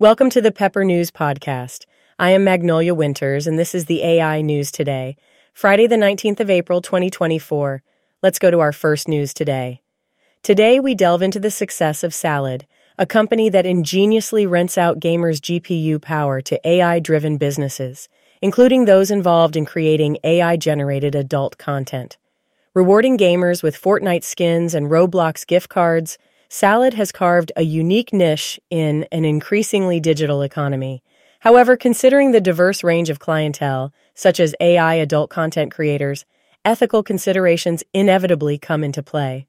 Welcome to the Pepper News Podcast. I am Magnolia Winters, and this is the AI News Today, Friday the 19th of April, 2024. Let's go to our first news today. Today, we delve into the success of Salad, a company that ingeniously rents out gamers' GPU power to AI-driven businesses, including those involved in creating AI-generated adult content. Rewarding gamers with Fortnite skins and Roblox gift cards, Salad has carved a unique niche in an increasingly digital economy. However, considering the diverse range of clientele, such as AI adult content creators, ethical considerations inevitably come into play.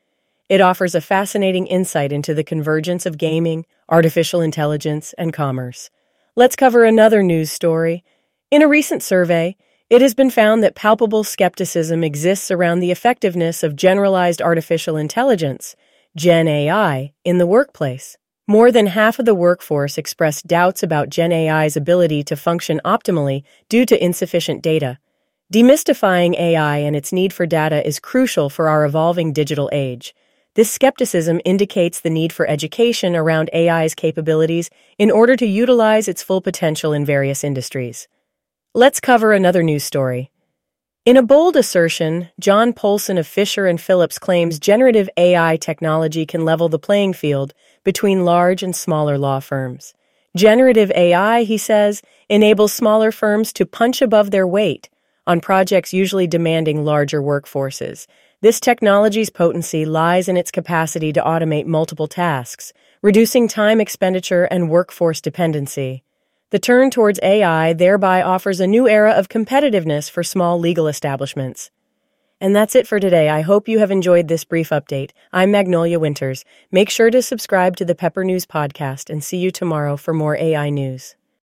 It offers a fascinating insight into the convergence of gaming, artificial intelligence, and commerce. Let's cover another news story. In a recent survey, it has been found that palpable skepticism exists around the effectiveness of generalized artificial intelligence, Gen AI, in the workplace. More than half of the workforce expressed doubts about Gen AI's ability to function optimally due to insufficient data. Demystifying AI and its need for data is crucial for our evolving digital age. This skepticism indicates the need for education around AI's capabilities in order to utilize its full potential in various industries. Let's cover another news story. In a bold assertion, John Polson of Fisher & Phillips claims generative AI technology can level the playing field between large and smaller law firms. Generative AI, he says, enables smaller firms to punch above their weight on projects usually demanding larger workforces. This technology's potency lies in its capacity to automate multiple tasks, reducing time expenditure and workforce dependency. The turn towards AI thereby offers a new era of competitiveness for small legal establishments. And that's it for today. I hope you have enjoyed this brief update. I'm Magnolia Winters. Make sure to subscribe to the Pepper News Podcast and see you tomorrow for more AI news.